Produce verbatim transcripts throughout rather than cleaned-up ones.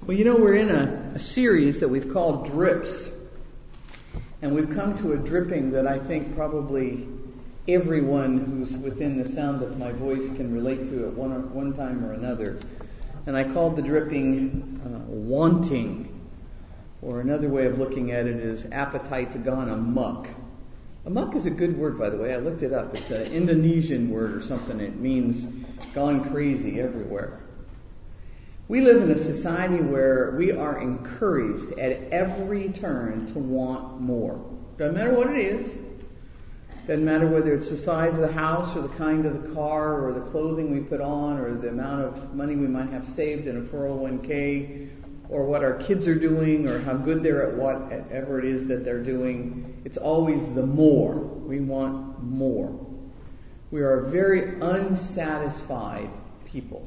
Well, you know, we're in a, a series that we've called Drips. And we've come to a dripping that I think probably everyone who's within the sound of my voice can relate to at one, or, one time or another. And I called the dripping uh, wanting. Or another way of looking at it is appetite's gone amok. Amok is a good word, by the way. I looked it up. It's an Indonesian word or something. It means gone crazy everywhere. We live in a society where we are encouraged at every turn to want more. Doesn't matter what it is. Doesn't matter whether it's the size of the house or the kind of the car or the clothing we put on or the amount of money we might have saved in a four oh one k or what our kids are doing or how good they're at whatever it is that they're doing. It's always the more. We want more. We are a very unsatisfied people.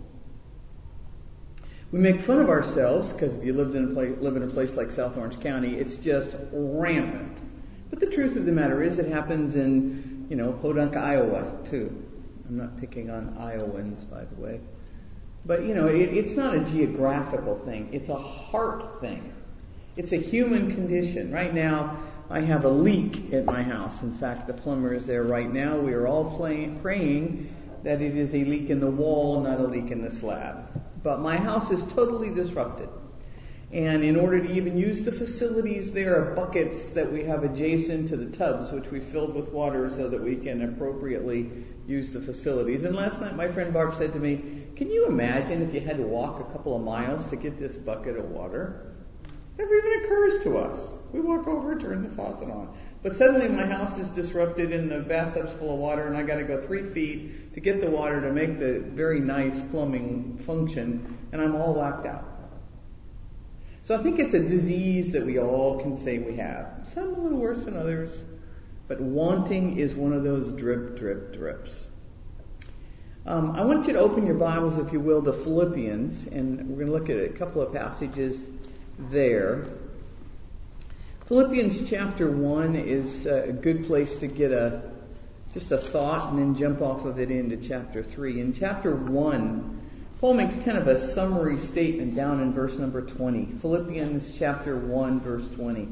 We make fun of ourselves because if you lived in a place, live in a place like South Orange County, it's just rampant. But the truth of the matter is it happens in, you know, Podunk, Iowa, too. I'm not picking on Iowans, by the way. But, you know, it, it's not a geographical thing. It's a heart thing. It's a human condition. Right now, I have a leak at my house. In fact, the plumber is there right now. We are all playing, praying that it is a leak in the wall, not a leak in the slab. But my house is totally disrupted. And in order to even use the facilities, there are buckets that we have adjacent to the tubs, which we filled with water so that we can appropriately use the facilities. And last night my friend Barb said to me, can you imagine if you had to walk a couple of miles to get this bucket of water? Never even occurs to us. We walk over, turn the faucet on. But suddenly my house is disrupted and the bathtub's full of water and I gotta go three feet to get the water to make the very nice plumbing function, and I'm all whacked out. So I think it's a disease that we all can say we have. Some a little worse than others, but wanting is one of those drip, drip, drips. Um, I want you to open your Bibles, if you will, to Philippians, and we're going to look at a couple of passages there. Philippians chapter one is a good place to get a just a thought and then jump off of it into chapter three. In chapter one, Paul makes kind of a summary statement down in verse number twenty. Philippians chapter one, verse twenty.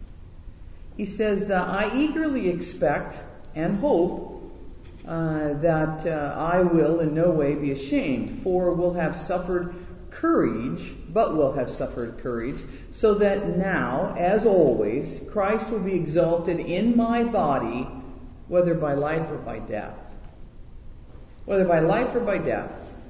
He says, uh, I eagerly expect and hope uh, that uh, I will in no way be ashamed, for we'll have suffered courage, but will have suffered courage, so that now, as always, Christ will be exalted in my body, whether by life or by death. Whether by life or by death.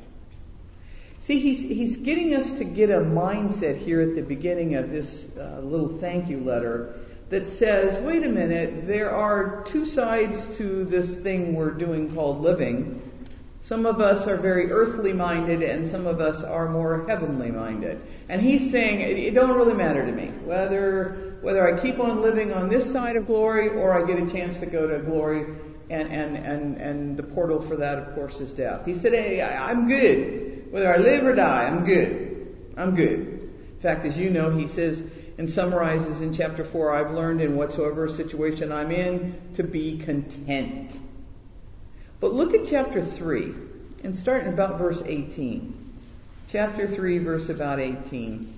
See, he's, he's getting us to get a mindset here at the beginning of this uh, little thank you letter that says, wait a minute, there are two sides to this thing we're doing called living. Some of us are very earthly minded and some of us are more heavenly minded. And he's saying, it, it don't really matter to me whether whether I keep on living on this side of glory or I get a chance to go to glory, and, and, and, and the portal for that, of course, is death. He said, hey, I, I'm good. Whether I live or die, I'm good. I'm good. In fact, as you know, he says and summarizes in chapter four, I've learned in whatsoever situation I'm in to be content. But look at chapter three and start in about verse eighteen. Chapter three, verse about eighteen.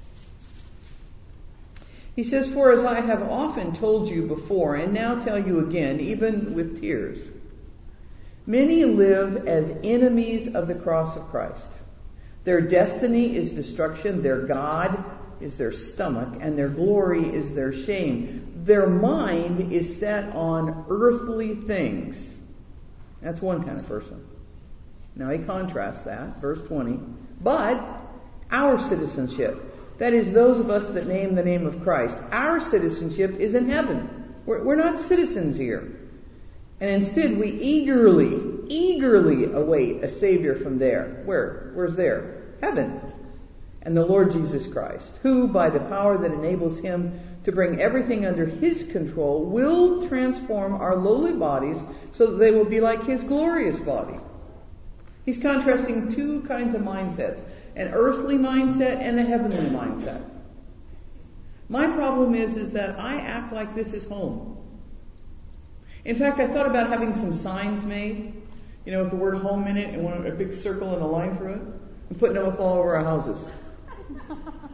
He says, for as I have often told you before, and now tell you again, even with tears, many live as enemies of the cross of Christ. Their destiny is destruction, their God is their stomach, and their glory is their shame. Their mind is set on earthly things. That's one kind of person. Now he contrasts that, verse twenty. But our citizenship, that is those of us that name the name of Christ, our citizenship is in heaven. We're, we're not citizens here. And instead we eagerly, eagerly await a Savior from there. Where? Where's there? Heaven. And the Lord Jesus Christ, who by the power that enables him to bring everything under his control will transform our lowly bodies so that they will be like his glorious body. He's contrasting two kinds of mindsets, an earthly mindset and a heavenly mindset. My problem is, is that I act like this is home. In fact, I thought about having some signs made, you know, with the word home in it and one, a big circle and a line through it, and putting them up all over our houses.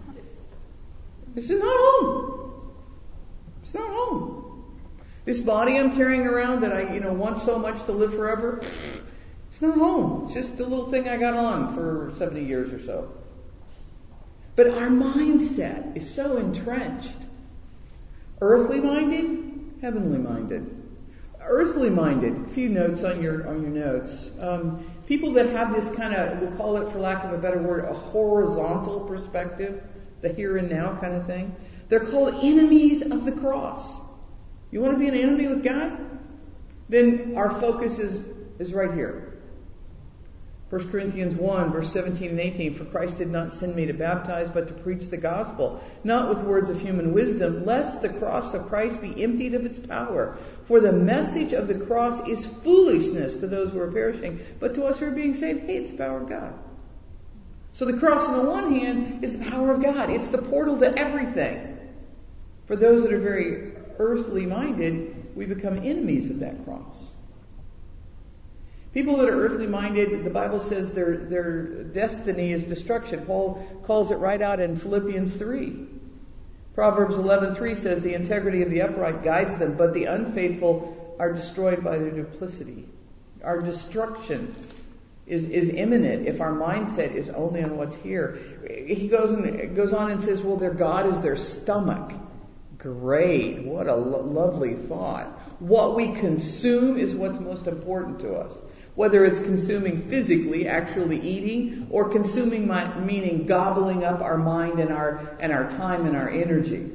This is not home. It's not home. This body I'm carrying around that I, you know, want so much to live forever, it's not home. It's just a little thing I got on for seventy years or so. But our mindset is so entrenched. Earthly minded, heavenly minded. Earthly minded, a few notes on your on your notes. Um, people that have this kind of, we'll call it for lack of a better word, a horizontal perspective, the here and now kind of thing. They're called enemies of the cross. You want to be an enemy with God? Then our focus is, is right here. First Corinthians one, verse seventeen and eighteen, for Christ did not send me to baptize, but to preach the gospel, not with words of human wisdom, lest the cross of Christ be emptied of its power. For the message of the cross is foolishness to those who are perishing, but to us who are being saved, hey, it's the power of God. So the cross on the one hand is the power of God. It's the portal to everything. For those that are very earthly minded, we become enemies of that cross. People that are earthly minded, the Bible says their their destiny is destruction. Paul calls it right out in Philippians three. Proverbs eleven three says the integrity of the upright guides them, but the unfaithful are destroyed by their duplicity. Our destruction is, is imminent if our mindset is only on what's here. He goes and goes on and says, well, their God is their stomach. Great. What a lo- lovely thought. What we consume is what's most important to us. Whether it's consuming physically, actually eating, or consuming my, meaning gobbling up our mind and our and our time and our energy.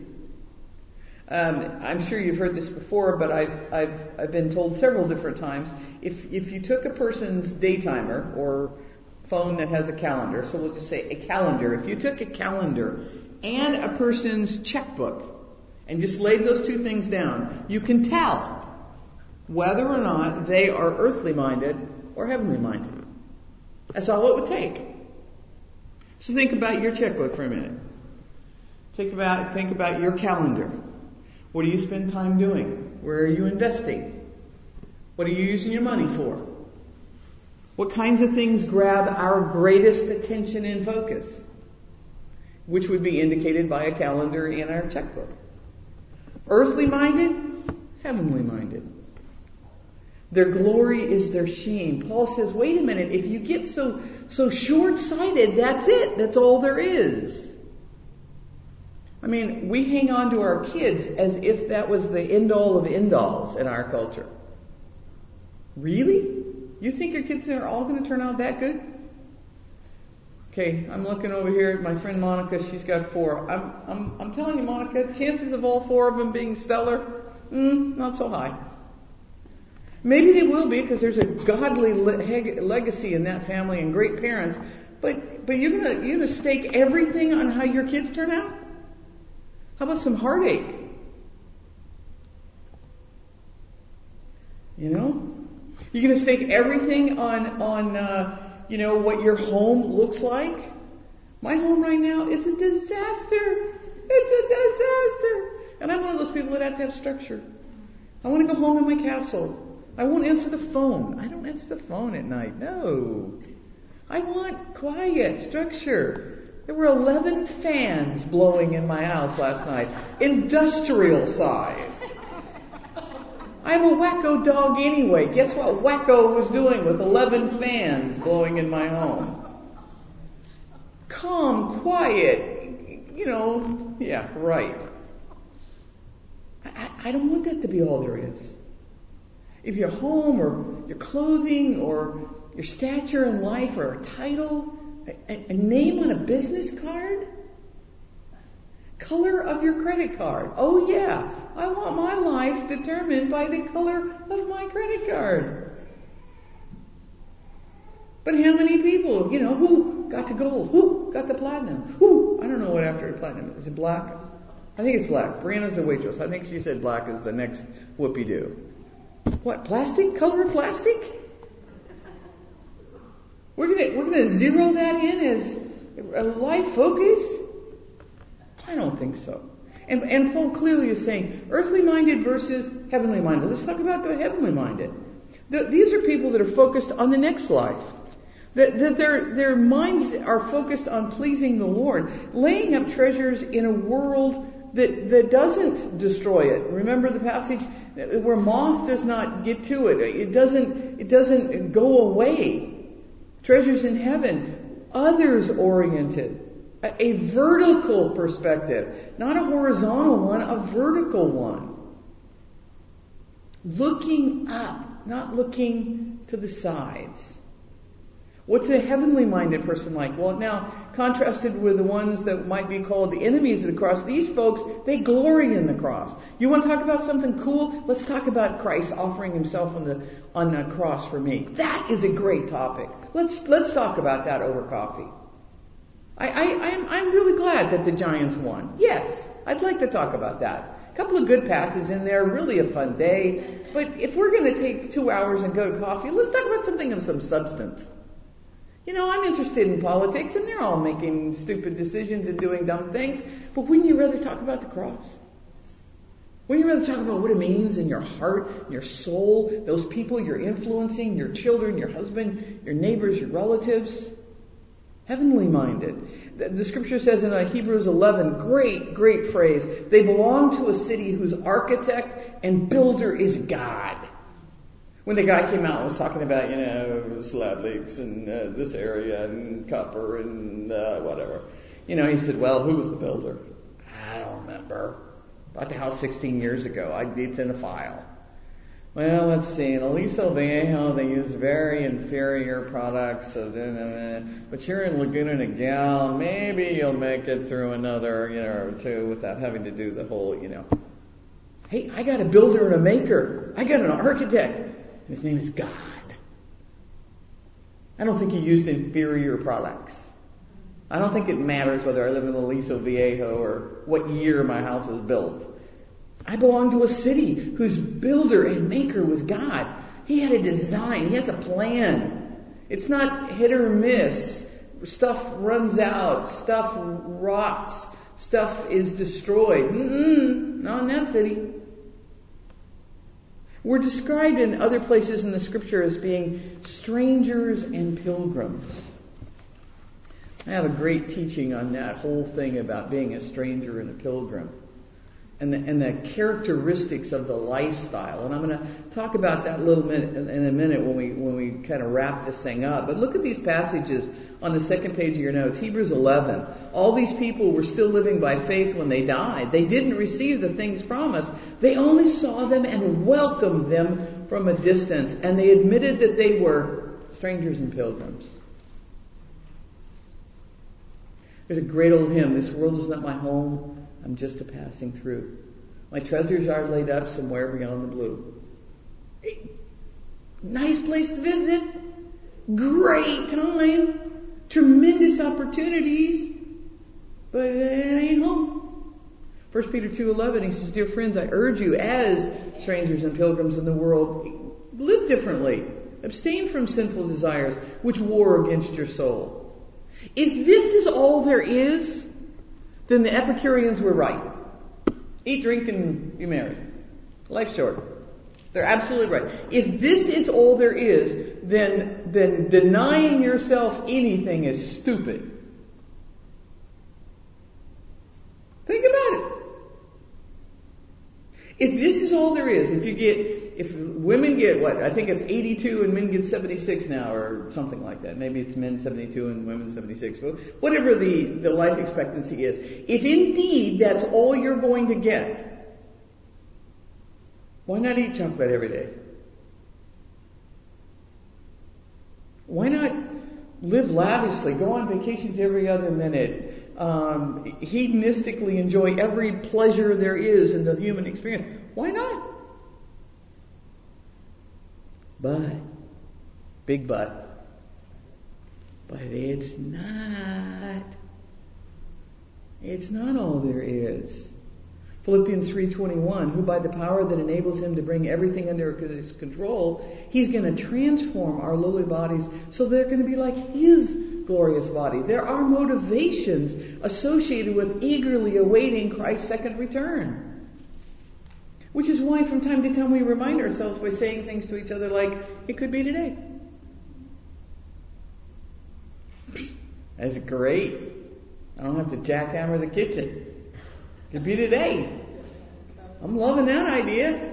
Um, I'm sure you've heard this before, but I've I've I've been told several different times. If if you took a person's daytimer or phone that has a calendar, so we'll just say a calendar. If you took a calendar and a person's checkbook and just laid those two things down, you can tell whether or not they are earthly minded or heavenly minded. That's all it would take. So think about your checkbook for a minute. Think about, think about your calendar. What do you spend time doing? Where are you investing? What are you using your money for? What kinds of things grab our greatest attention and focus? Which would be indicated by a calendar in our checkbook. Earthly minded, heavenly minded. Their glory is their shame. Paul says, wait a minute, if you get so so short-sighted, that's it. That's all there is. I mean, we hang on to our kids as if that was the end-all of end-alls in our culture. Really? You think your kids are all going to turn out that good? Okay, I'm looking over here at my friend Monica. She's got four. I'm I'm I'm telling you, Monica, chances of all four of them being stellar, mm, not so high. Maybe they will be because there's a godly le- legacy in that family and great parents. But but you're gonna you're gonna stake everything on how your kids turn out? How about some heartache? You know, you're gonna stake everything on on uh, you know what your home looks like. My home right now is a disaster. It's a disaster. And I'm one of those people that have to have structure. I want to go home in my castle. I won't answer the phone. I don't answer the phone at night. No. I want quiet, structure. There were eleven fans blowing in my house last night. Industrial size. I have a wacko dog anyway. Guess what Wacko was doing with eleven fans blowing in my home? Calm, quiet, you know, yeah, right. I, I don't want that to be all there is. If your home or your clothing or your stature in life or a title, a, a name on a business card, color of your credit card. Oh yeah, I want my life determined by the color of my credit card. But how many people, you know, who got to gold? Who got to platinum? Who? I don't know what after platinum. Is it black? I think it's black. Brianna's the waitress. I think she said black is the next whoopee-doo. What, plastic? Color of plastic? We're gonna we're gonna zero that in as a life focus? I don't think so. And and Paul clearly is saying earthly minded versus heavenly minded. Let's talk about the heavenly minded. The, these are people that are focused on the next life. That, that their, their minds are focused on pleasing the Lord, laying up treasures in a world that, that doesn't destroy it. Remember the passage where moth does not get to it. It doesn't, it doesn't go away. Treasures in heaven, others oriented. A, a vertical perspective, not a horizontal one, a vertical one. Looking up, not looking to the sides. What's a heavenly minded person like? Well, now, contrasted with the ones that might be called the enemies of the cross, these folks, they glory in the cross. You want to talk about something cool? Let's talk about Christ offering himself on the, on the cross for me. That is a great topic. Let's, let's talk about that over coffee. I, I, I'm, I'm really glad that the Giants won. Yes, I'd like to talk about that. A couple of good passes in there, really a fun day. But if we're going to take two hours and go to coffee, let's talk about something of some substance. You know, I'm interested in politics, and they're all making stupid decisions and doing dumb things. But wouldn't you rather talk about the cross? Wouldn't you rather talk about what it means in your heart, your soul, those people you're influencing, your children, your husband, your neighbors, your relatives? Heavenly minded. The, the scripture says in uh, Hebrews eleven, great, great phrase, they belong to a city whose architect and builder is God. When the guy came out and was talking about, you know, slab leaks and uh, this area and copper and uh, whatever, you know, he said, well, who was the builder? I don't remember. Bought the house sixteen years ago. I, it's in a file. Well, let's see. In Aliso Viejo, they use very inferior products. So then, uh, but you're in Laguna Niguel, maybe you'll make it through another, you know, or two without having to do the whole, you know. Hey, I got a builder and a maker. I got an architect. His name is God. I don't think he used inferior products. I don't think it matters whether I live in Aliso Viejo or what year my house was built. I belong to a city whose builder and maker was God. He had a design. He has a plan. It's not hit or miss. Stuff runs out. Stuff rots. Stuff is destroyed. Mm-mm, not in that city. We're described in other places in the scripture as being strangers and pilgrims. I have a great teaching on that whole thing about being a stranger and a pilgrim. And the, and the characteristics of the lifestyle. And I'm going to talk about that a little minute in a minute when we when we kind of wrap this thing up. But look at these passages on the second page of your notes. Hebrews eleven. All these people were still living by faith when they died. They didn't receive the things promised. They only saw them and welcomed them from a distance. And they admitted that they were strangers and pilgrims. There's a great old hymn. This world is not my home. I'm just a passing through. My treasures are laid up somewhere beyond the blue. Nice place to visit. Great time. Tremendous opportunities. But it ain't home. First Peter two eleven, he says, dear friends, I urge you as strangers and pilgrims in the world, live differently. Abstain from sinful desires which war against your soul. If this is all there is, then the Epicureans were right. Eat, drink, and be merry. Life's short. They're absolutely right. If this is all there is, then, then denying yourself anything is stupid. Think about it. If this is all there is, if you get, if women get what, I think it's eighty-two and men get seventy-six now or something like that. Maybe it's men seventy-two and women seventy-six. But whatever the, the life expectancy is. If indeed that's all you're going to get, why not eat chocolate every day? Why not live lavishly, go on vacations every other minute, um, hedonistically enjoy every pleasure there is in the human experience? Why not? But, big but, but it's not. It's not all there is. Philippians three twenty-one, who by the power that enables him to bring everything under his control, he's going to transform our lowly bodies so they're going to be like his glorious body. There are motivations associated with eagerly awaiting Christ's second return. Which is why from time to time we remind ourselves by saying things to each other like, it could be today. That's great. I don't have to jackhammer the kitchen. Could be today. I'm loving that idea.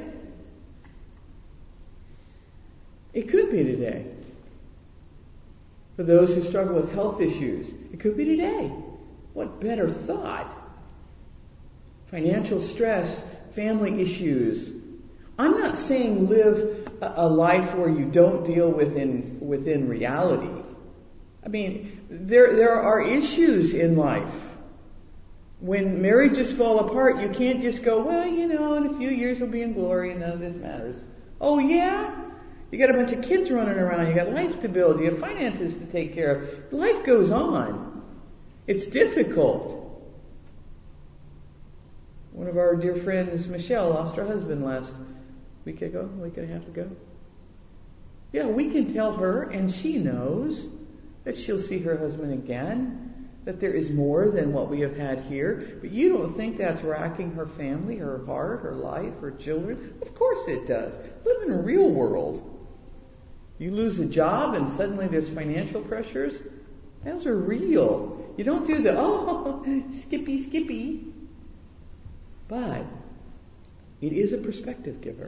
It could be today. For those who struggle with health issues, it could be today. What better thought? Financial stress, family issues. I'm not saying live a life where you don't deal within within reality. I mean, there there are issues in life. When marriages fall apart, you can't just go, well, you know, in a few years we'll be in glory and none of this matters. Oh yeah? You got a bunch of kids running around, you got life to build, you have finances to take care of. Life goes on. It's difficult. One of our dear friends, Michelle, lost her husband last week ago, a week and a half ago. Yeah, we can tell her, and she knows, that she'll see her husband again, that there is more than what we have had here. But you don't think that's racking her family, her heart, her life, her children? Of course it does. Live in a real world. You lose a job and suddenly there's financial pressures. Those are real. You don't do the, oh, skippy, skippy. But it is a perspective giver.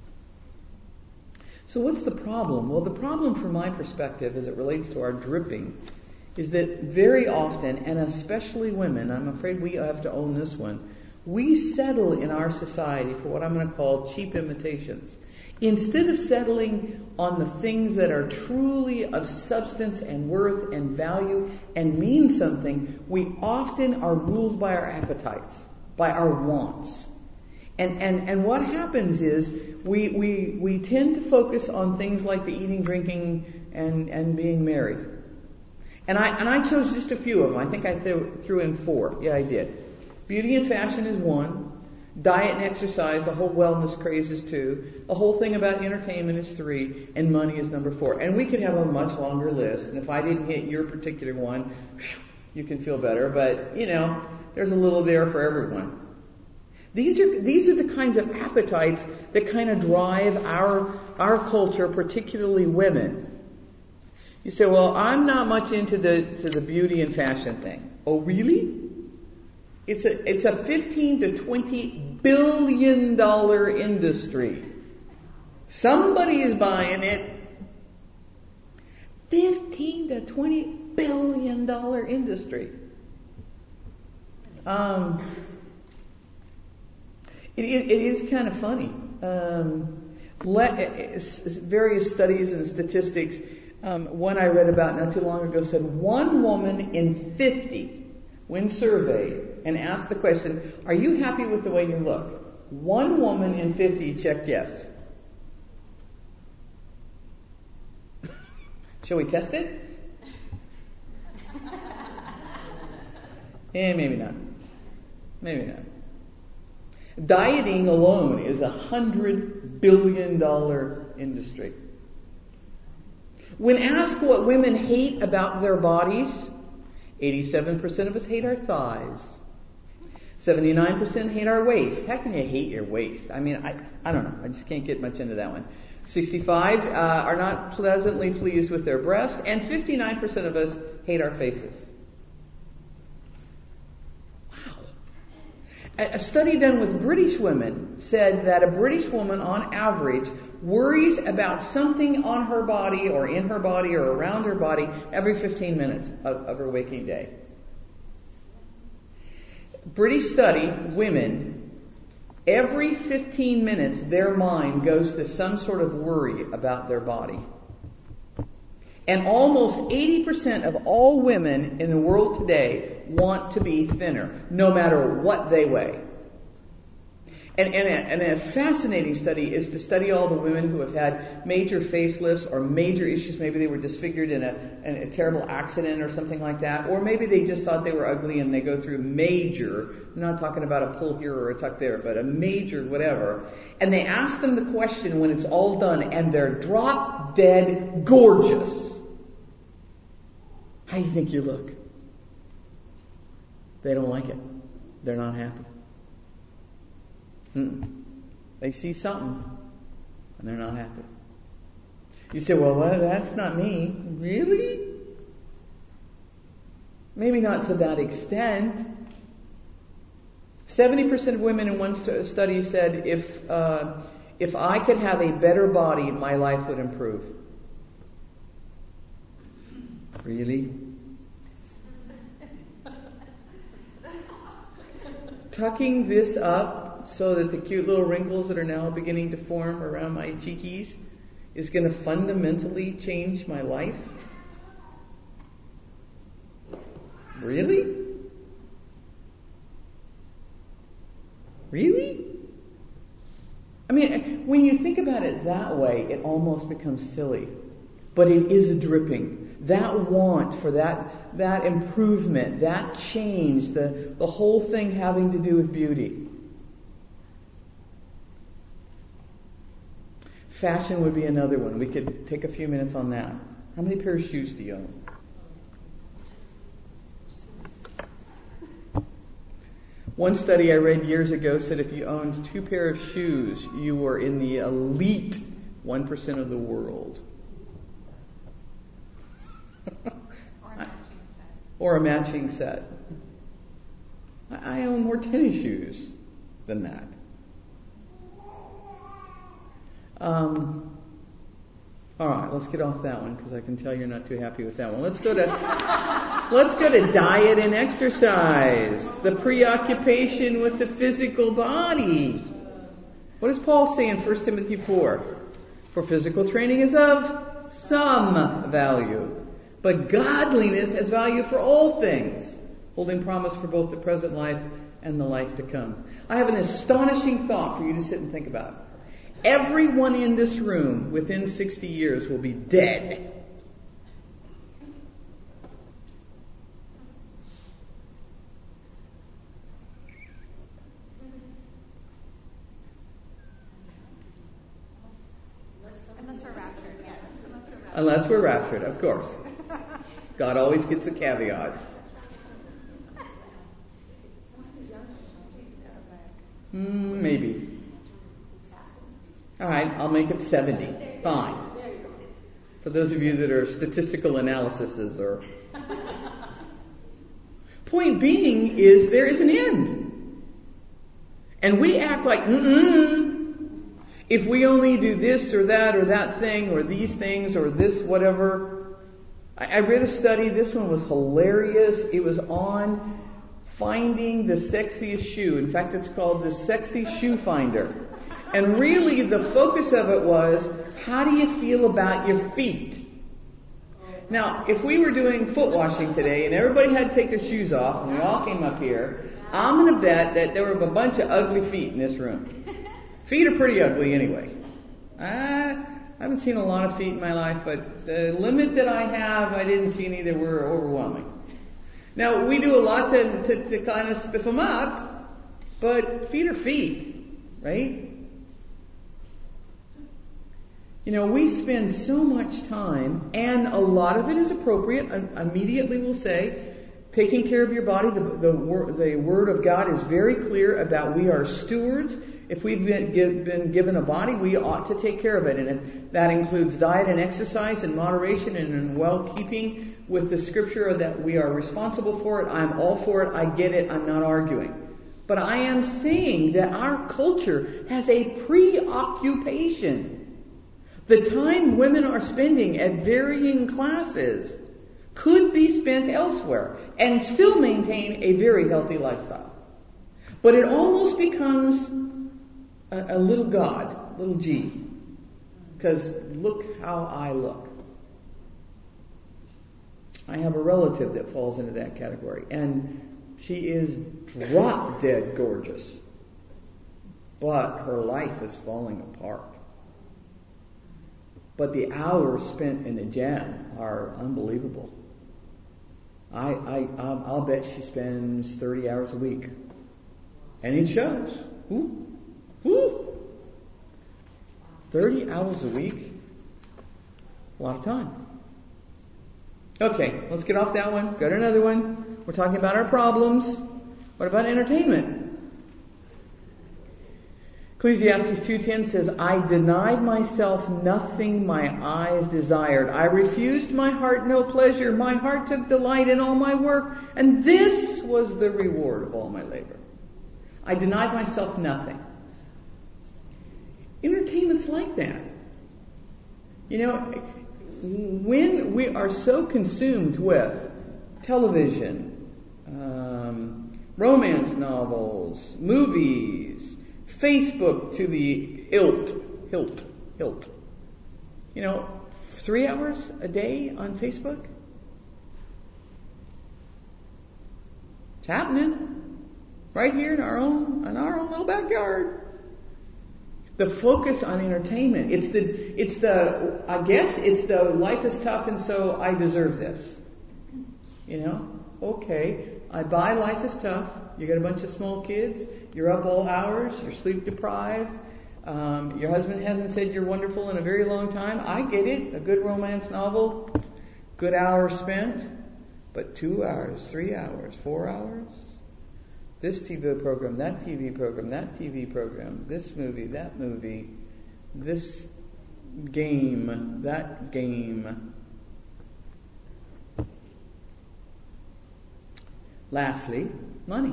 So what's the problem? Well, the problem from my perspective as it relates to our dripping is that very often, and especially women, I'm afraid we have to own this one, we settle in our society for what I'm going to call cheap imitations. Instead of settling on the things that are truly of substance and worth and value and mean something, we often are ruled by our appetites, by our wants. And, and, and what happens is we, we, we tend to focus on things like the eating, drinking, and, and being married. And I, and I chose just a few of them. I think I th- threw in four. Yeah, I did. Beauty and fashion is one. Diet and exercise, the whole wellness craze is two. The whole thing about entertainment is three. And money is number four. And we could have a much longer list. And if I didn't hit your particular one, you can feel better. But, you know, there's a little there for everyone. These are these are the kinds of appetites that kind of drive our our culture, particularly women. You say, well, I'm not much into the to the beauty and fashion thing. Oh, really? It's a it's a fifteen to twenty billion dollar industry. Somebody is buying it. Fifteen to twenty billion dollar industry. Um. It, it, it is kind of funny. Um, let, various studies and statistics, um, one I read about not too long ago said one woman in fifty, when surveyed and asked the question, are you happy with the way you look? One woman in fifty checked yes. Shall we test it? Eh, maybe not. Maybe not. Dieting alone is a hundred billion dollar industry. When asked what women hate about their bodies, eighty-seven percent of us hate our thighs. seventy-nine percent hate our waist. How can you hate your waist? I mean, I, I don't know. I just can't get much into that one. sixty-five uh, are not pleasantly pleased with their breasts, and fifty-nine percent of us hate our faces. A study done with British women said that a British woman, on average, worries about something on her body or in her body or around her body every fifteen minutes of, of her waking day. British study, women, every fifteen minutes their mind goes to some sort of worry about their body. And almost eighty percent of all women in the world today want to be thinner, no matter what they weigh. And, and, a, and a fascinating study is to study all the women who have had major facelifts or major issues. Maybe they were disfigured in a, in a terrible accident or something like that. Or maybe they just thought they were ugly and they go through major, I'm not talking about a pull here or a tuck there, but a major whatever. And they ask them the question when it's all done and they're drop dead gorgeous. How do you think you look? They don't like it. They're not happy. Mm-mm. They see something and they're not happy. You say, well, well, that's not me. Really? Maybe not to that extent. seventy percent of women in one st- study said if uh, if I could have a better body, my life would improve. Really? Tucking this up so that the cute little wrinkles that are now beginning to form around my cheekies is going to fundamentally change my life? Really? Really? I mean, when you think about it that way, it almost becomes silly. But it is a dripping. That want for that, that improvement, that change, the, the whole thing having to do with beauty. Fashion would be another one. We could take a few minutes on that. How many pairs of shoes do you own? One study I read years ago said if you owned two pairs of shoes, you were in the elite one percent of the world. Or a matching set. Or a matching set. I own more tennis shoes than that. Um, all right, let's get off that one because I can tell you're not too happy with that one. Let's go to let's go to diet and exercise. The preoccupation with the physical body. What does Paul say in First Timothy four? For physical training is of some value, but godliness has value for all things, holding promise for both the present life and the life to come. I have an astonishing thought for you to sit and think about. Everyone in this room within sixty years will be dead. Unless we're raptured, yes. Unless we're raptured. Unless we're raptured, of course. God always gets a caveat. Mm, maybe. All right, I'll make it seventy. Fine. For those of you that are statistical analyses or... Point being is there is an end. And we act like, mm-mm. If we only do this or that or that thing or these things or this whatever. I, I read a study, this one was hilarious. It was on finding the sexiest shoe. In fact, it's called the Sexy Shoe Finder. And really the focus of it was, how do you feel about your feet? Now, if we were doing foot washing today and everybody had to take their shoes off and we all came up here, I'm going to bet that there were a bunch of ugly feet in this room. Feet are pretty ugly anyway. I haven't seen a lot of feet in my life, but the limit that I have, I didn't see any that were overwhelming. Now, we do a lot to, to, to kind of spiff them up, but feet are feet, right? You know, we spend so much time, and a lot of it is appropriate. I immediately will say, taking care of your body, the, the, the Word of God is very clear about we are stewards. If we've been, give, been given a body, we ought to take care of it. And if that includes diet and exercise and moderation and in well-keeping with the Scripture that we are responsible for it, I'm all for it. I get it. I'm not arguing. But I am saying that our culture has a preoccupation. The time women are spending at varying classes could be spent elsewhere and still maintain a very healthy lifestyle. But it almost becomes a, a little God, little G. Because look how I look. I have a relative that falls into that category. And she is drop dead gorgeous. But her life is falling apart. But the hours spent in the gym are unbelievable. I, I, I'll bet she spends thirty hours a week. And it shows. Woo, woo. thirty hours a week? A lot of time. Okay, let's get off that one. Go to another one. We're talking about our problems. What about entertainment? Ecclesiastes two ten says, I denied myself nothing my eyes desired. I refused my heart no pleasure. My heart took delight in all my work, and this was the reward of all my labor. I denied myself nothing. Entertainment's like that. You know, when we are so consumed with television, um, romance novels, movies, Facebook to the hilt, hilt, hilt. You know, three hours a day on Facebook? It's happening. Right here in our own, in our own little backyard. The focus on entertainment. It's the, it's the, I guess it's the life is tough and so I deserve this. You know? Okay. I buy life is tough. You got a bunch of small kids. You're up all hours. You're sleep deprived. Um, your husband hasn't said you're wonderful in a very long time. I get it. A good romance novel. Good hours spent. But two hours, three hours, four hours. This T V program, that T V program, that T V program, this movie, that movie, this game, that game. Lastly, money.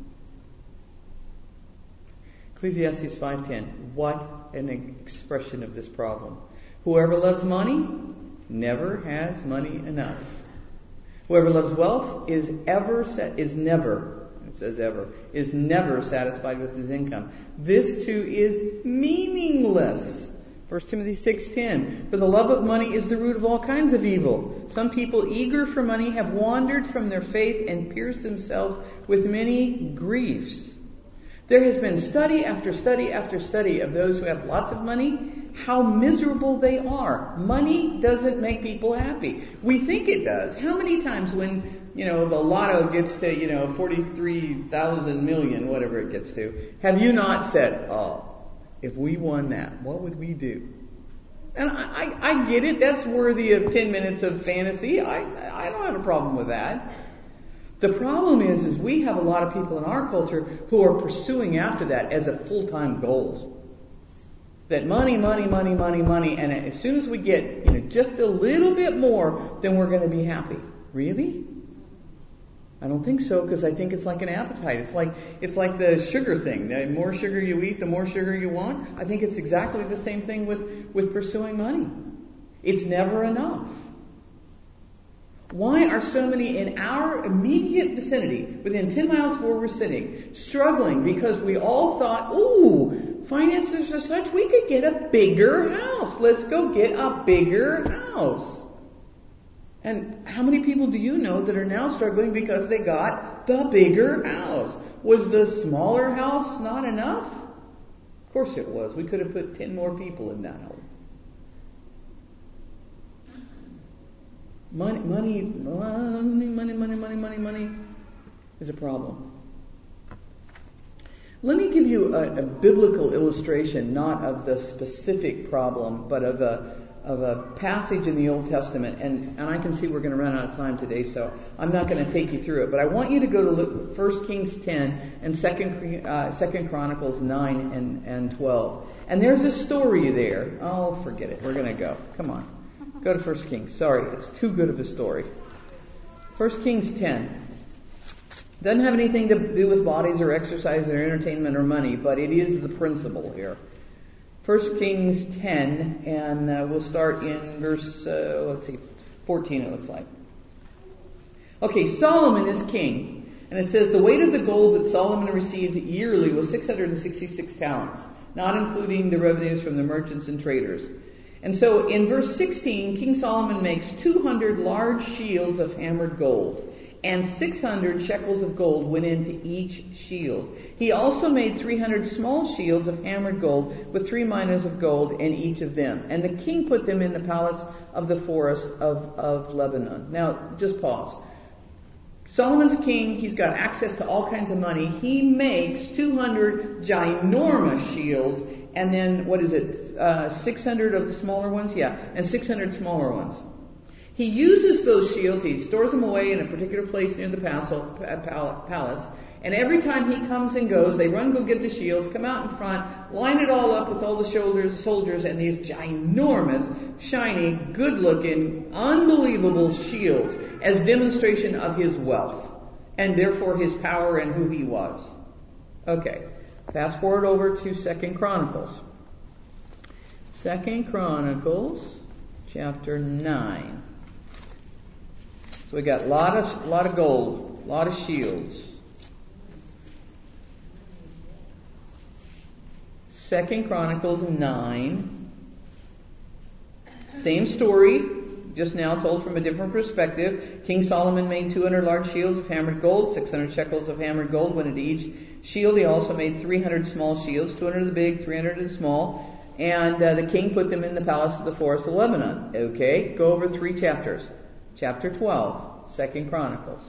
Ecclesiastes five ten. What an expression of this problem. Whoever loves money never has money enough. Whoever loves wealth is ever set, is never, it says ever, is never satisfied with his income. This too is meaningless. First Timothy six ten. For the love of money is the root of all kinds of evil. Some people eager for money have wandered from their faith and pierced themselves with many griefs. There has been study after study after study of those who have lots of money, how miserable they are. Money doesn't make people happy. We think it does. How many times when, you know, the lotto gets to, you know, forty-three thousand million, whatever it gets to, have you not said, oh, if we won that, what would we do? And I, I, I get it. That's worthy of ten minutes of fantasy. I, I don't have a problem with that. The problem is, is we have a lot of people in our culture who are pursuing after that as a full-time goal. That money, money, money, money, money, and as soon as we get, you know, just a little bit more, then we're going to be happy. Really? I don't think so, because I think it's like an appetite. It's like it's like the sugar thing. The more sugar you eat, the more sugar you want. I think it's exactly the same thing with, with pursuing money. It's never enough. Why are so many in our immediate vicinity, within ten miles of where we're sitting, struggling because we all thought, ooh, finances are such, we could get a bigger house. Let's go get a bigger house. And how many people do you know that are now struggling because they got the bigger house? Was the smaller house not enough? Of course it was. We could have put ten more people in that home. Money, money, money, money, money, money, money, money is a problem. Let me give you a, a biblical illustration, not of the specific problem, but of a of a passage in the Old Testament, and, and I can see we're going to run out of time today, so I'm not going to take you through it. But I want you to go to First Kings ten and Second uh, Second Chronicles nine and, and twelve. And there's a story there. Oh, forget it. We're going to go. Come on. Go to First Kings. Sorry, it's too good of a story. First Kings ten. Doesn't have anything to do with bodies or exercise or entertainment or money, but it is the principle here. First Kings ten, and uh, we'll start in verse, uh, let's see, fourteen it looks like. Okay, Solomon is king, and it says the weight of the gold that Solomon received yearly was six hundred sixty-six talents, not including the revenues from the merchants and traders. And so in verse sixteen, King Solomon makes two hundred large shields of hammered gold, and six hundred shekels of gold went into each shield. He also made three hundred small shields of hammered gold with three minas of gold in each of them. And the king put them in the palace of the forest of, of Lebanon. Now, just pause. Solomon's king, he's got access to all kinds of money. He makes two hundred ginormous shields, and then, what is it, uh, six hundred of the smaller ones? Yeah, and six hundred smaller ones. He uses those shields, he stores them away in a particular place near the palace, And every time he comes and goes, they run, go get the shields, come out in front, line it all up with all the shoulders, soldiers and these ginormous, shiny, good-looking, unbelievable shields as demonstration of his wealth and therefore his power and who he was. Okay, fast forward over to Second Chronicles. Second Chronicles, chapter nine. So we got a lot of, lot of gold, a lot of shields. Second Chronicles nine. Same story, just now told from a different perspective. King Solomon made two hundred large shields of hammered gold. six hundred shekels of hammered gold went into each shield. He also made three hundred small shields, two hundred of the big, three hundred of the small. And uh, the king put them in the palace of the forest of Lebanon. Okay, go over three chapters. Chapter twelve, Second Chronicles.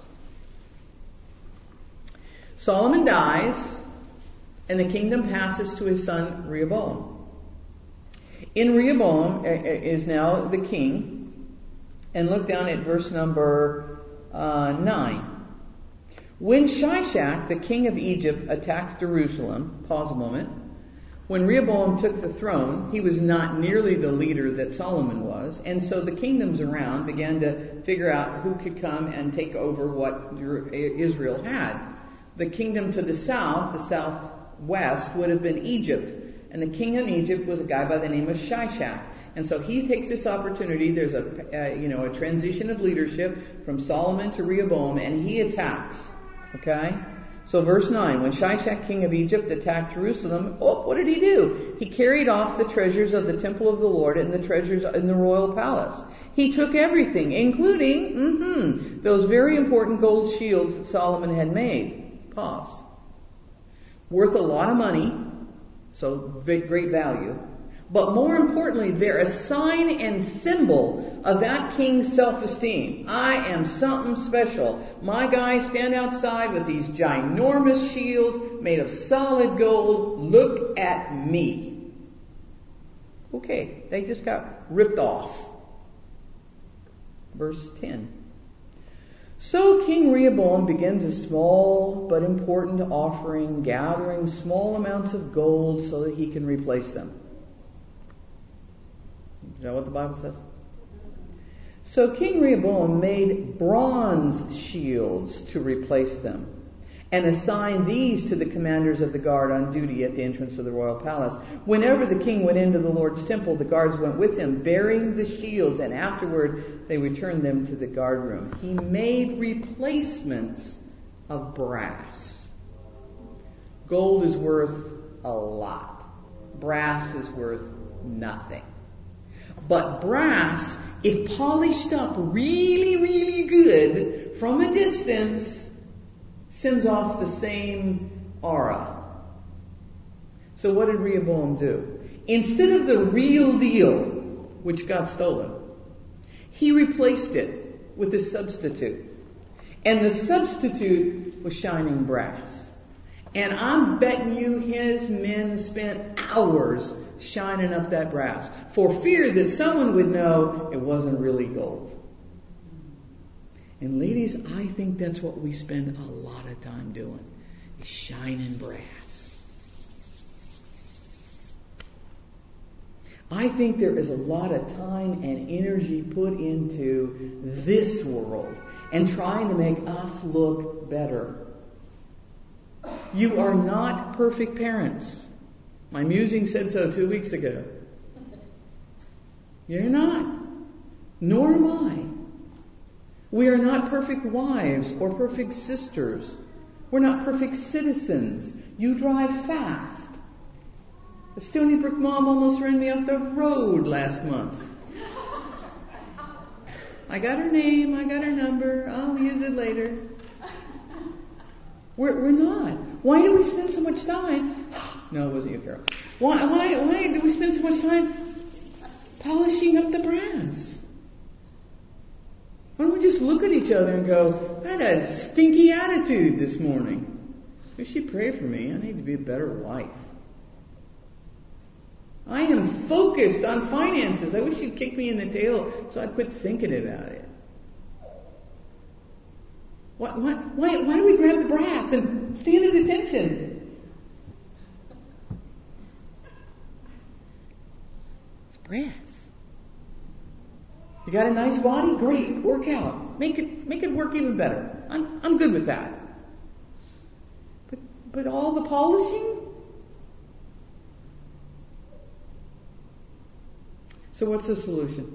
Solomon dies, and the kingdom passes to his son Rehoboam. In Rehoboam is now the king, and look down at verse number uh, nine. When Shishak, the king of Egypt, attacked Jerusalem, pause a moment. When Rehoboam took the throne, he was not nearly the leader that Solomon was, and so the kingdoms around began to figure out who could come and take over what Israel had. The kingdom to the south, the southwest, would have been Egypt, and the king in Egypt was a guy by the name of Shishak. And so he takes this opportunity. There's a uh, you know a transition of leadership from Solomon to Rehoboam, and he attacks. Okay. So verse nine, when Shishak, king of Egypt, attacked Jerusalem, oh, what did he do? He carried off the treasures of the temple of the Lord and the treasures in the royal palace. He took everything, including mm-hmm, those very important gold shields that Solomon had made. Pause. Worth a lot of money, so great value. But more importantly, they're a sign and symbol of that king's self-esteem. I am something special. My guys stand outside with these ginormous shields made of solid gold. Look at me. Okay, they just got ripped off. Verse ten. So King Rehoboam begins a small but important offering, gathering small amounts of gold so that he can replace them. Is that what the Bible says? So King Rehoboam made bronze shields to replace them and assigned these to the commanders of the guard on duty at the entrance of the royal palace. Whenever the king went into the Lord's temple, the guards went with him, bearing the shields, and afterward they returned them to the guard room. He made replacements of brass. Gold is worth a lot. Brass is worth nothing. But brass, if polished up really, really good from a distance, sends off the same aura. So what did Rehoboam do? Instead of the real deal, which got stolen, he replaced it with a substitute. And the substitute was shining brass. And I'm betting you his men spent hours shining up that brass for fear that someone would know it wasn't really gold. And ladies, I think that's what we spend a lot of time doing, is shining brass. I think there is a lot of time and energy put into this world and trying to make us look better. You are not perfect parents. My musing said so two weeks ago. You're not. Nor am I. We are not perfect wives or perfect sisters. We're not perfect citizens. You drive fast. The Stony Brook mom almost ran me off the road last month. I got her name, I got her number, I'll use it later. We're, we're not. Why do we spend so much time? No, it wasn't you, Carol. Why, why, why do we spend so much time polishing up the brass? Why don't we just look at each other and go, I had a stinky attitude this morning. Wish she'd pray for me. I need to be a better wife. I am focused on finances. I wish you'd kick me in the tail so I'd quit thinking about it. Why, why, why, why do we grab the brass and stand at attention? It's brass. You got a nice body? Great. Work out. Make it, make it work even better. I'm, I'm good with that. But, but all the polishing? So what's the solution?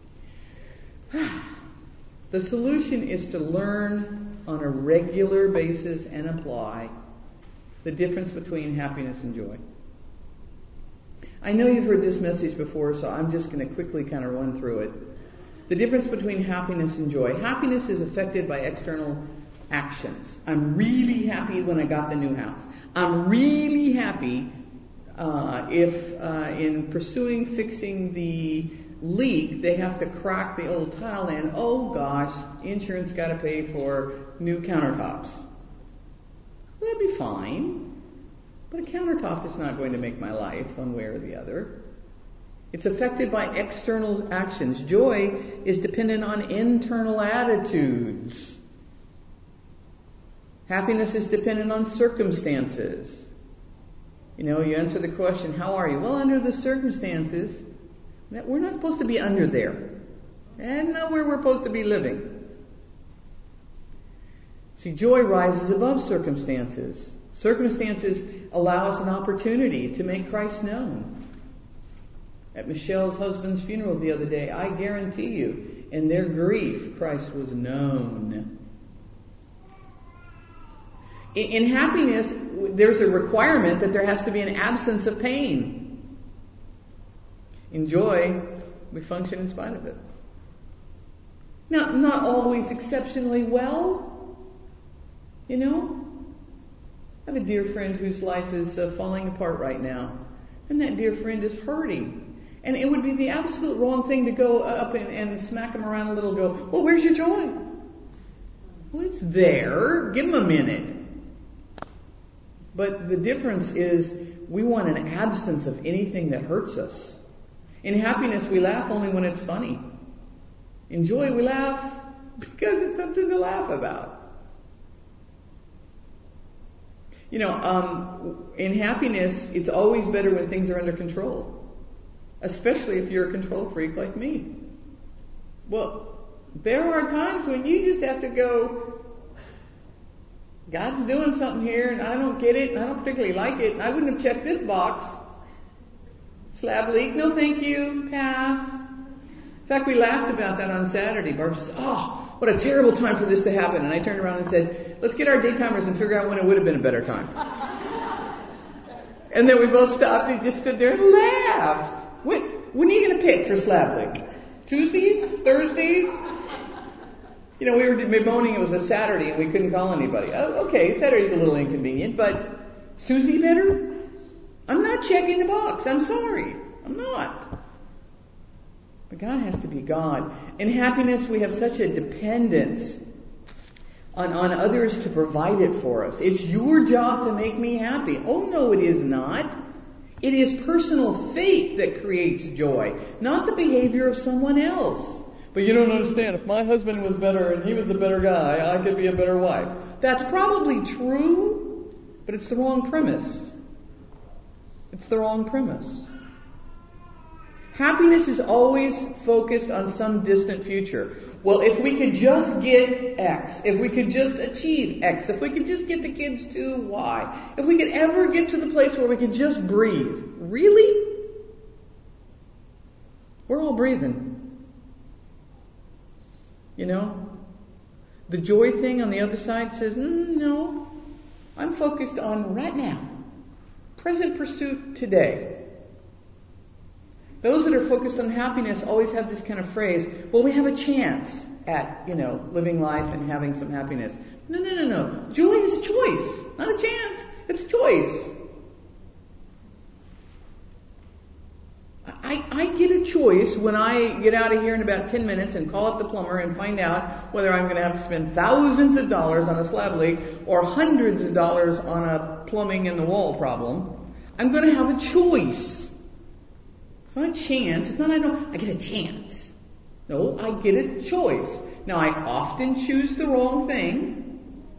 The solution is to learn on a regular basis and apply the difference between happiness and joy. I know you've heard this message before, so I'm just going to quickly kind of run through it. The difference between happiness and joy. Happiness is affected by external actions. I'm really happy when I got the new house. I'm really happy uh, if uh, in pursuing fixing the leak, they have to crack the old tile in. Oh gosh, insurance got to pay for new countertops. That'd be fine. But a countertop is not going to make my life one way or the other. It's affected by external actions. Joy is dependent on internal attitudes. Happiness is dependent on circumstances. You know, you answer the question, how are you? Well, under the circumstances, we're not supposed to be under there. And not where we're supposed to be living. See, joy rises above circumstances. Circumstances allow us an opportunity to make Christ known. At Michelle's husband's funeral the other day, I guarantee you, in their grief, Christ was known. In, in happiness, there's a requirement that there has to be an absence of pain. In joy, we function in spite of it. Now, not always exceptionally well, you know. I have a dear friend whose life is uh, falling apart right now, and that dear friend is hurting. And it would be the absolute wrong thing to go up and, and smack him around a little and go, well, where's your joy? Well, it's there. Give him a minute. But the difference is we want an absence of anything that hurts us. In happiness, we laugh only when it's funny. In joy, we laugh because it's something to laugh about. You know, um, in happiness, it's always better when things are under control. Especially if you're a control freak like me. Well, there are times when you just have to go, God's doing something here and I don't get it and I don't particularly like it and I wouldn't have checked this box. Slab leak, no thank you, pass. In fact, we laughed about that on Saturday. Barbara said, oh, what a terrible time for this to happen. And I turned around and said, let's get our daytimers and figure out when it would have been a better time. And then we both stopped and just stood there and laughed. When, when are you going to pick for slab leak? Tuesdays? Thursdays? You know, we were bemoaning it was a Saturday and we couldn't call anybody. Oh, okay, Saturday's a little inconvenient, but is Tuesday better? I'm not checking the box. I'm sorry. I'm not. But God has to be God. In happiness, we have such a dependence on, on others to provide it for us. It's your job to make me happy. Oh, no, it is not. It is personal faith that creates joy, not the behavior of someone else. But you don't understand. If my husband was better and he was a better guy, I could be a better wife. That's probably true, but it's the wrong premise. It's the wrong premise. Happiness is always focused on some distant future. Well, if we could just get X, if we could just achieve X, if we could just get the kids to Y, if we could ever get to the place where we could just breathe. Really? We're all breathing. You know? The joy thing on the other side says, mm, no, I'm focused on right now. Present pursuit today. Those that are focused on happiness always have this kind of phrase, well, we have a chance at, you know, living life and having some happiness. No, no, no, no. Joy is a choice, not a chance. It's a choice. I, I get a choice when I get out of here in about ten minutes and call up the plumber and find out whether I'm going to have to spend thousands of dollars on a slab leak or hundreds of dollars on a plumbing in the wall problem. I'm going to have a choice. It's not a chance. It's not I don't I get a chance. No, I get a choice. Now I often choose the wrong thing.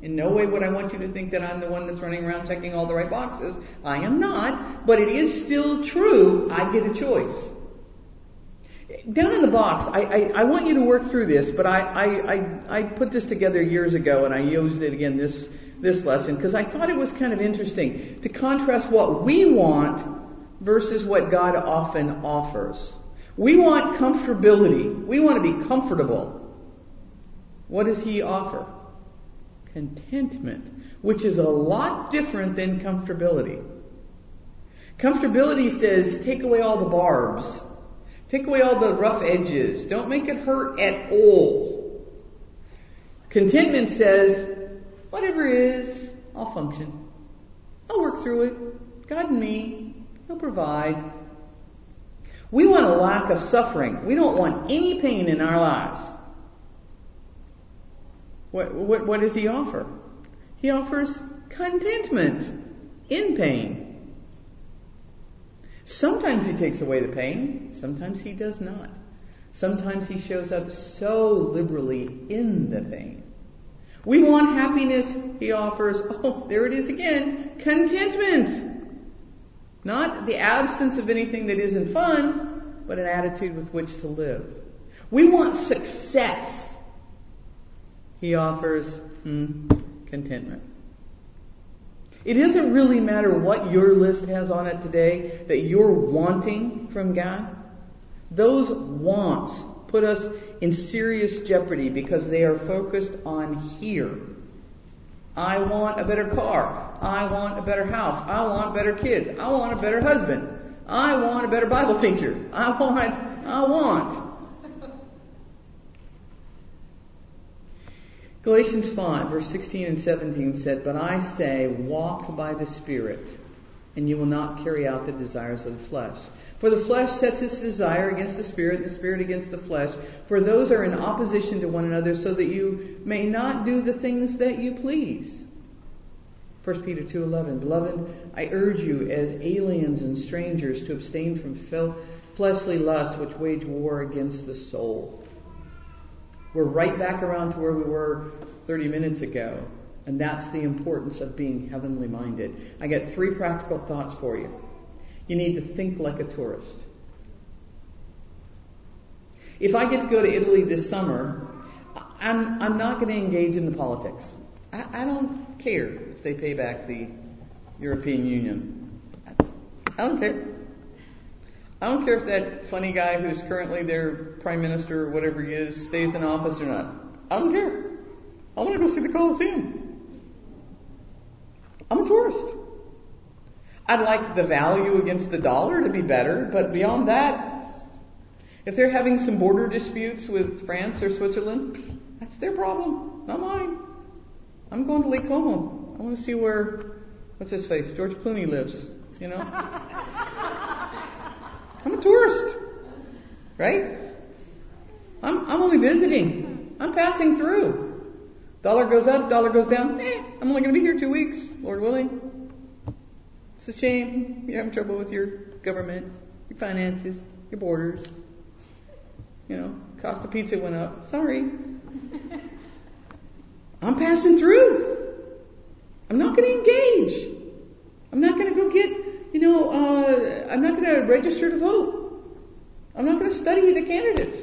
In no way would I want you to think that I'm the one that's running around checking all the right boxes. I am not, but it is still true. I get a choice. Down in the box, I, I, I want you to work through this, but I, I, I, I put this together years ago and I used it again this, this lesson because I thought it was kind of interesting to contrast what we want versus what God often offers. We want comfortability. We want to be comfortable. What does He offer? Contentment, which is a lot different than comfortability. Comfortability says, take away all the barbs. Take away all the rough edges. Don't make it hurt at all. Contentment says, whatever is, I'll function. I'll work through it. God and me, He'll provide. We want a lack of suffering. We don't want any pain in our lives. What, what, what does He offer? He offers contentment in pain. Sometimes He takes away the pain. Sometimes He does not. Sometimes He shows up so liberally in the pain. We want happiness. He offers, oh, there it is again, contentment. Not the absence of anything that isn't fun, but an attitude with which to live. We want success. He offers hmm, contentment. It doesn't really matter what your list has on it today that you're wanting from God. Those wants put us in serious jeopardy because they are focused on here. I want a better car. I want a better house. I want better kids. I want a better husband. I want a better Bible teacher. I want, I want. Galatians five, verse sixteen and seventeen said, but I say, walk by the Spirit, and you will not carry out the desires of the flesh. For the flesh sets its desire against the Spirit, and the Spirit against the flesh. For those are in opposition to one another, so that you may not do the things that you please. First Peter two eleven, beloved, I urge you as aliens and strangers to abstain from fleshly lusts which wage war against the soul. We're right back around to where we were thirty minutes ago. And that's the importance of being heavenly minded. I got three practical thoughts for you. You need to think like a tourist. If I get to go to Italy this summer, I'm, I'm not going to engage in the politics. I, I don't care if they pay back the European Union. I don't care. I don't care if that funny guy who's currently their prime minister or whatever he is stays in office or not. I don't care. I want to go see the Colosseum. I'm a tourist. I'd like the value against the dollar to be better, but beyond that, if they're having some border disputes with France or Switzerland, that's their problem, not mine. I'm going to Lake Como. I want to see where, what's his face, George Clooney lives, you know? I'm a tourist, right? I'm, I'm only visiting. I'm passing through. Dollar goes up, dollar goes down. Eh, I'm only going to be here two weeks, Lord willing. It's a shame you're having trouble with your government, your finances, your borders. You know, cost of pizza went up. Sorry. I'm passing through. I'm not going to engage. I'm not going to go get, you know, uh, I'm not going to register to vote. I'm not going to study the candidates.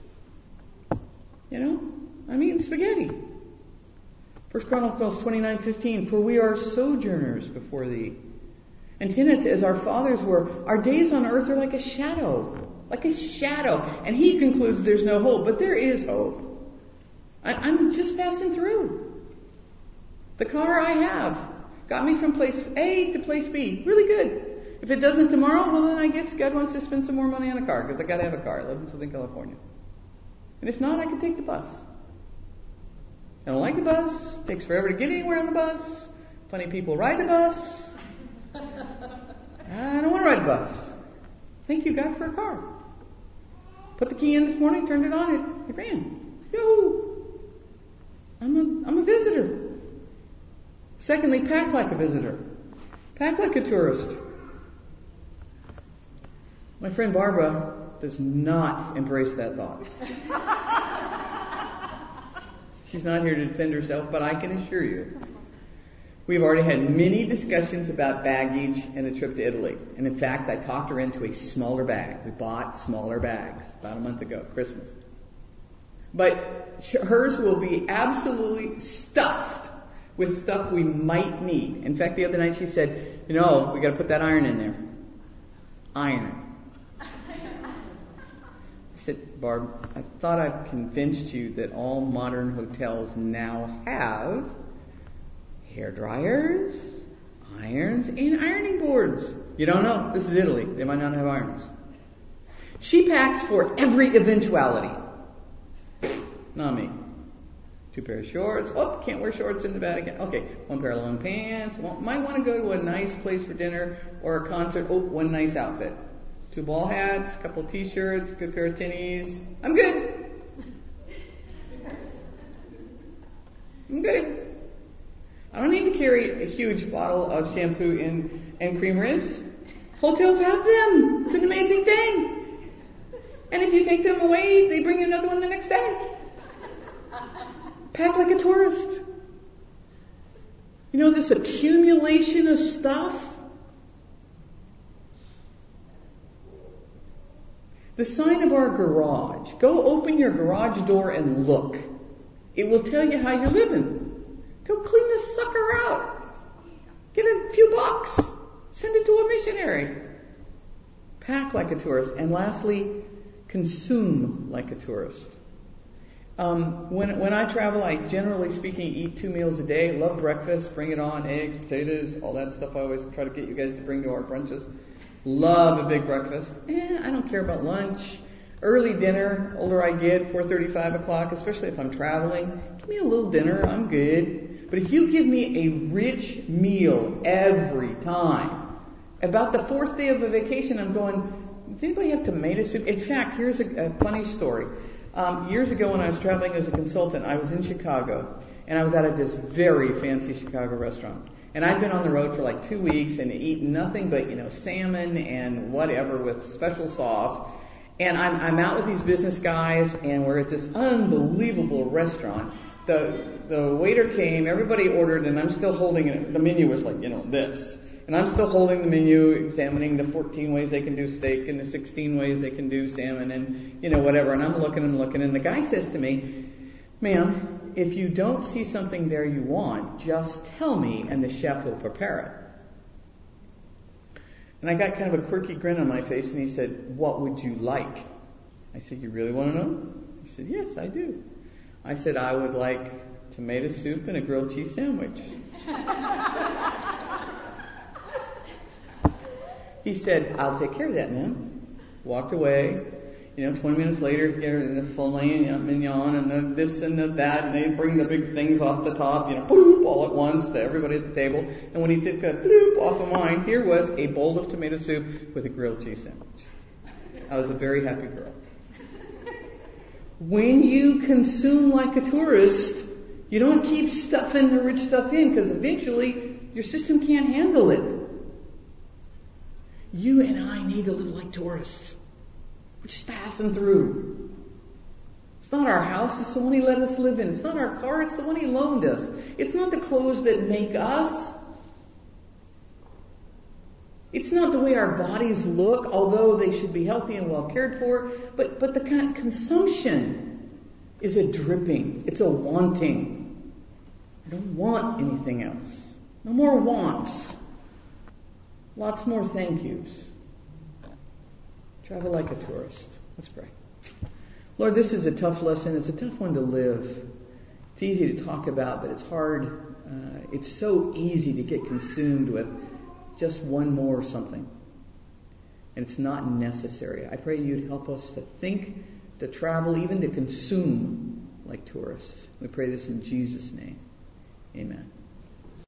You know, I'm eating spaghetti. First Chronicles twenty-nine fifteen, for we are sojourners before thee. And tenants as our fathers were. Our days on earth are like a shadow. Like a shadow. And he concludes there's no hope. But there is hope. I, I'm just passing through. The car I have got me from place A to place B. Really good. If it doesn't tomorrow, well then I guess God wants to spend some more money on a car. Because I got to have a car. I live in Southern California. And if not, I can take the bus. I don't like the bus. It takes forever to get anywhere on the bus. Funny people ride the bus. I don't want to ride the bus. Thank you, God, for a car. Put the key in this morning, turned it on, it, it ran. Yoo-hoo! I'm a, I'm a visitor. Secondly, pack like a visitor. Pack like a tourist. My friend Barbara does not embrace that thought. She's not here to defend herself, but I can assure you, we've already had many discussions about baggage and a trip to Italy. And in fact, I talked her into a smaller bag. We bought smaller bags about a month ago, Christmas. But hers will be absolutely stuffed with stuff we might need. In fact, the other night she said, you know, we got to put that iron in there. Iron. I said, Barb, I thought I've convinced you that all modern hotels now have hair dryers, irons, and ironing boards. You don't know. This is Italy. They might not have irons. She packs for every eventuality. Not me. Two pair of shorts. Oh, can't wear shorts in the Vatican. Okay, one pair of long pants. Well, might want to go to a nice place for dinner or a concert. Oh, one nice outfit. Two ball hats, a couple t-shirts, a good pair of tinnies. I'm good. I'm good. I don't need to carry a huge bottle of shampoo and, and cream rinse. Hotels have them. It's an amazing thing. And if you take them away, they bring you another one the next day. Pack like a tourist. You know, this accumulation of stuff. The sign of our garage. Go open your garage door and look. It will tell you how you're living. Go clean this sucker out. Get a few bucks. Send it to a missionary. Pack like a tourist. And lastly, consume like a tourist. Um, when when I travel, I generally speaking eat two meals a day. Love breakfast. Bring it on. Eggs, potatoes, all that stuff I always try to get you guys to bring to our brunches. Love a big breakfast. Eh, I don't care about lunch. Early dinner, older I get, four thirty, five o'clock, especially if I'm traveling. Give me a little dinner, I'm good. But if you give me a rich meal every time, about the fourth day of a vacation, I'm going, does anybody have tomato soup? In fact, here's a, a funny story. Um, years ago when I was traveling as a consultant, I was in Chicago, and I was out at this very fancy Chicago restaurant. And I'd been on the road for like two weeks and eaten nothing but, you know, salmon and whatever with special sauce. And I'm, I'm out with these business guys, and we're at this unbelievable restaurant. The the waiter came, everybody ordered, and I'm still holding it. The menu was like, you know, this. And I'm still holding the menu, examining the fourteen ways they can do steak and the sixteen ways they can do salmon and, you know, whatever. And I'm looking and looking, and the guy says to me, ma'am, if you don't see something there you want, just tell me and the chef will prepare it. And I got kind of a quirky grin on my face, and he said, what would you like? I said, you really want to know? He said, yes, I do. I said, I would like tomato soup and a grilled cheese sandwich. He said, I'll take care of that, ma'am. Walked away. You know, twenty minutes later, the filet mignon and the this and the that, and they bring the big things off the top, you know, bloop, all at once to everybody at the table. And when he did the bloop off of mine, here was a bowl of tomato soup with a grilled cheese sandwich. I was a very happy girl. When you consume like a tourist, you don't keep stuffing the rich stuff in, because eventually your system can't handle it. You and I need to live like tourists. We're just passing through. It's not our house, it's the one he let us live in. It's not our car, it's the one he loaned us. It's not the clothes that make us. It's not the way our bodies look, although they should be healthy and well cared for. But, but the kind of consumption is a dripping. It's a wanting. I don't want anything else. No more wants. Lots more thank yous. Travel like a tourist. Let's pray. Lord, this is a tough lesson. It's a tough one to live. It's easy to talk about, but it's hard. Uh, it's so easy to get consumed with just one more something. And it's not necessary. I pray you'd help us to think, to travel, even to consume like tourists. We pray this in Jesus' name. Amen.